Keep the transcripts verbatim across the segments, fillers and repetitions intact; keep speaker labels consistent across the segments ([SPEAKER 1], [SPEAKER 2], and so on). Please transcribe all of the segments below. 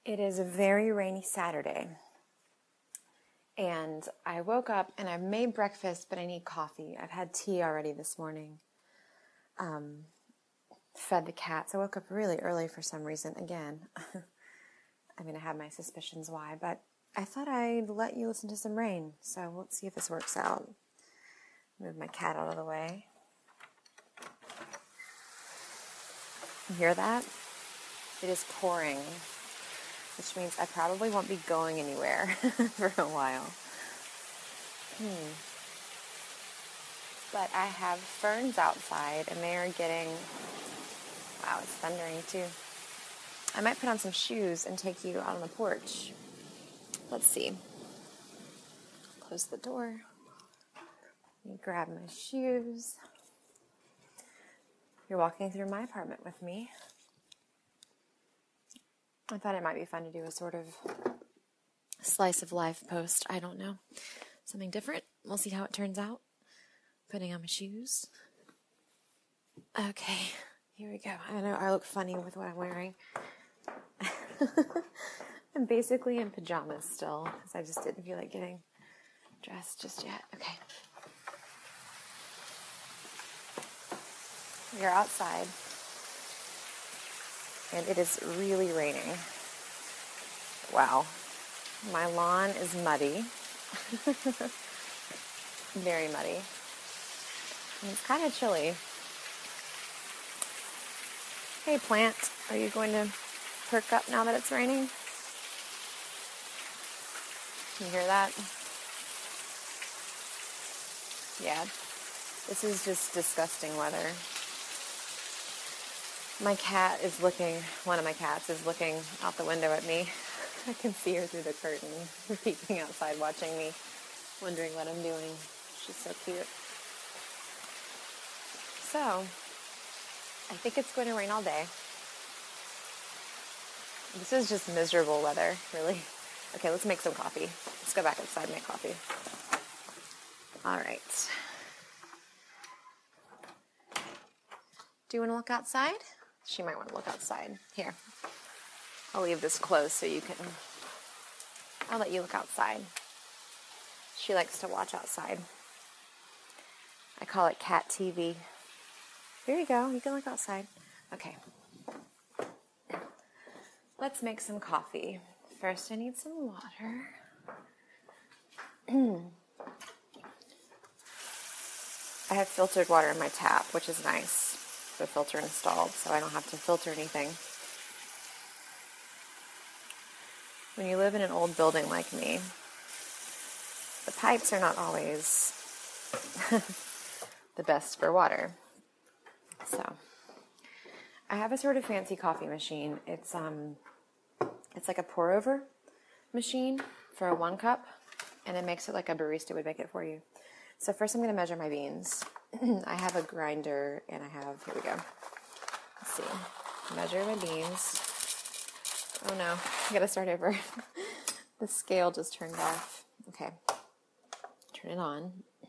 [SPEAKER 1] It is a very rainy Saturday, and I woke up and I've made breakfast, but I need coffee. I've had tea already this morning. Um, fed the cats. I woke up really early for some reason. Again, I'm going to have my suspicions why, but I thought I'd let you listen to some rain, so let's see if this works out. Move my cat out of the way. You hear that? It is pouring, which means I probably won't be going anywhere for a while. Hmm. But I have ferns outside, and they are getting, wow, it's thundering too. I might put on some shoes and take you out on the porch. Let's see. Close the door. Let me grab my shoes. You're walking through my apartment with me. I thought it might be fun to do a sort of slice of life post. I don't know. Something different. We'll see how it turns out. Putting on my shoes. Okay, here we go. I know I look funny with what I'm wearing. I'm basically in pajamas still, because I just didn't feel like getting dressed just yet. Okay. We are outside, and it is really raining. Wow. My lawn is muddy. Very muddy. And it's kind of chilly. Hey, plant, are you going to perk up now that it's raining? Can you hear that? Yeah. This is just disgusting weather. My cat is looking, one of my cats is looking out the window at me. I can see her through the curtain, peeking outside, watching me, wondering what I'm doing. She's so cute. So, I think it's going to rain all day. This is just miserable weather, really. Okay, let's make some coffee. Let's go back outside and make coffee. All right. Do you want to look outside? She might want to look outside. Here. I'll leave this closed so you can... I'll let you look outside. She likes to watch outside. I call it cat T V. Here you go. You can look outside. Okay. Let's make some coffee. First, I need some water. I have filtered water in my tap, which is nice. The filter installed, so I don't have to filter anything. When you live in an old building like me, the pipes are not always the best for water. So, I have a sort of fancy coffee machine. It's um, it's like a pour-over machine for a one cup, and it makes it like a barista would make it for you. So first I'm going to measure my beans. I have a grinder, and I have, here we go. Let's see. Measure my beans. Oh no, I gotta start over. The scale just turned off. Okay. Turn it on.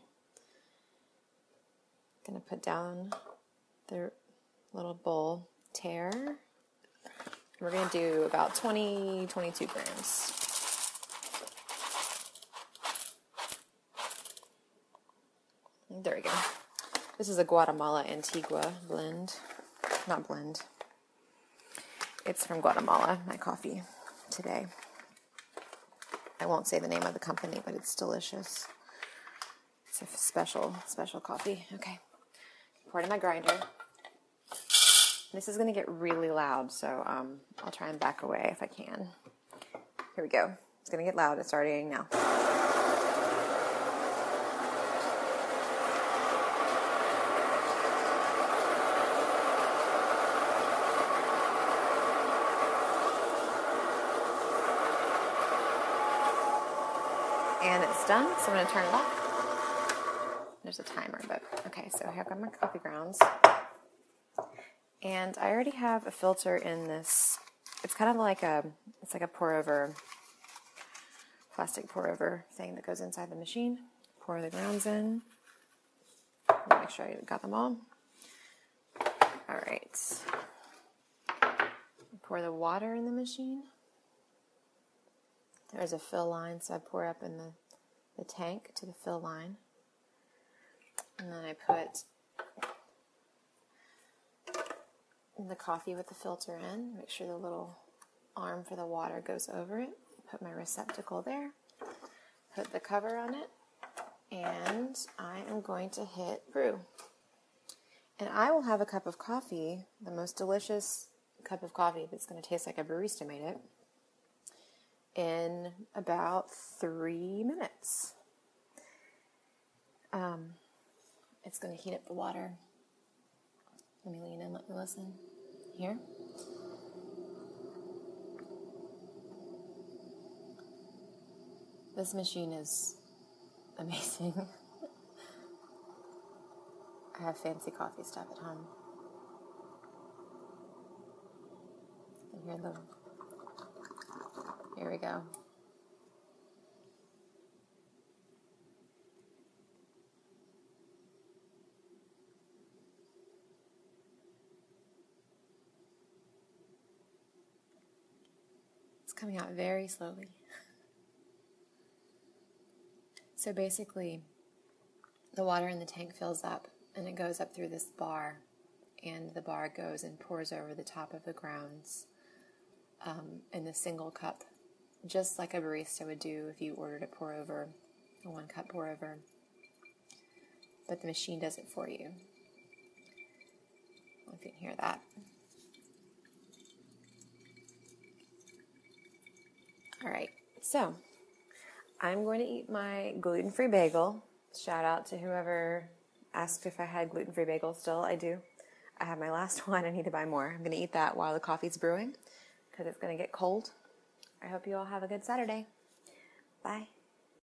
[SPEAKER 1] Gonna put down the little bowl tare. We're gonna do about twenty, twenty-two grams. There we go. This is a Guatemala Antigua blend. Not blend. It's from Guatemala, my coffee today. I won't say the name of the company, but it's delicious. It's a special, special coffee. Okay. Pour it in my grinder. This is going to get really loud, so um, I'll try and back away if I can. Here we go. It's going to get loud. It's starting now. And it's done, so I'm going to turn it off. There's a timer, but okay, so here come my coffee grounds. And I already have a filter in this. It's kind of like a, it's like a pour-over, plastic pour-over thing that goes inside the machine. Pour the grounds in. Make sure I got them all. All right. Pour the water in the machine. There's a fill line, so I pour up in the, the tank to the fill line. And then I put the coffee with the filter in. Make sure the little arm for the water goes over it. Put my receptacle there. Put the cover on it. And I am going to hit brew. And I will have a cup of coffee, the most delicious cup of coffee that's going to taste like a barista made it, in about three minutes. Um, it's going to heat up the water. Let me lean in, let me listen. Here. This machine is amazing. I have fancy coffee stuff at home. And here the here we go. It's coming out very slowly. So basically, the water in the tank fills up and it goes up through this bar, and the bar goes and pours over the top of the grounds um, in the single cup, just like a barista would do if you ordered a pour over, a one cup pour over. But the machine does it for you. If you can hear that. All right, so I'm going to eat my gluten-free bagel. Shout out to whoever asked if I had gluten-free bagels still. I do. I have my last one. I need to buy more. I'm going to eat that while the coffee's brewing because it's going to get cold. I hope you all have a good Saturday. Bye.